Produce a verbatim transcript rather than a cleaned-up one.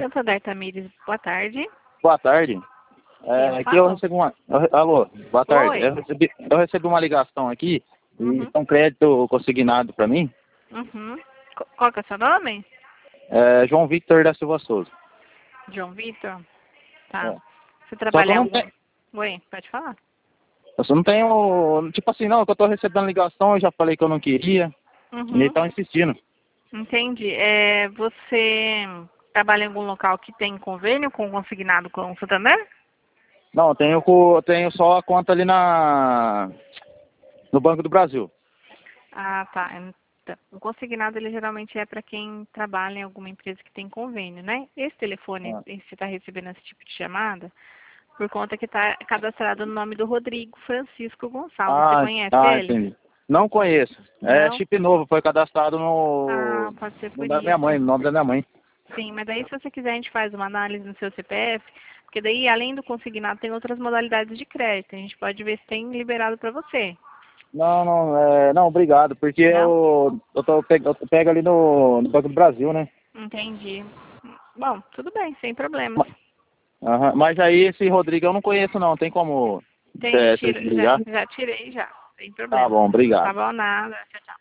Santander Tamires, boa tarde. Boa tarde. É, Eu aqui falo? eu recebi uma... Alô, boa tarde. Oi. Eu recebi, eu recebi uma ligação aqui Uhum. e um crédito consignado para mim. Uhum. Qu- Qual que é o seu nome? É João Victor da Silva Souza. João Vitor? Tá. É. Você Só que trabalha eu em não algum... tenho... Oi, pode falar. Eu só não tenho... Tipo assim, não, que eu tô recebendo ligação, eu já falei que eu não queria. E eles Uhum. estão insistindo. Entendi. É, você trabalha em algum local que tem convênio com consignado com o Santander? Não, eu tenho, co- eu tenho só a conta ali na... no Banco do Brasil. Ah, tá. Então, o consignado, ele geralmente é para quem trabalha em alguma empresa que tem convênio, né? Esse telefone, Ah, esse você está recebendo esse tipo de chamada, por conta que está cadastrado no nome do Rodrigo Francisco Gonçalves. Você ah, conhece ah, ele? entendi. Não conheço. É Não? chip novo, foi cadastrado Ah, no... pode ser no por da minha isso. mãe, no nome da minha mãe. Sim, mas daí se você quiser a gente faz uma análise no seu C P F, porque daí além do consignado tem outras modalidades de crédito. A gente pode ver se tem liberado para você. Não, não, é, não, obrigado, porque Não? eu, eu, tô, pe- eu pego ali no, no Banco do Brasil, né? Entendi. Bom, tudo bem, sem problemas. Ma- Aham, mas aí esse Rodrigo eu não conheço não, tem como Tem, é, você tira, já, ligar? já tirei já, sem Tá problema. bom, Tá obrigado. bom, nada. Tchau, tchau.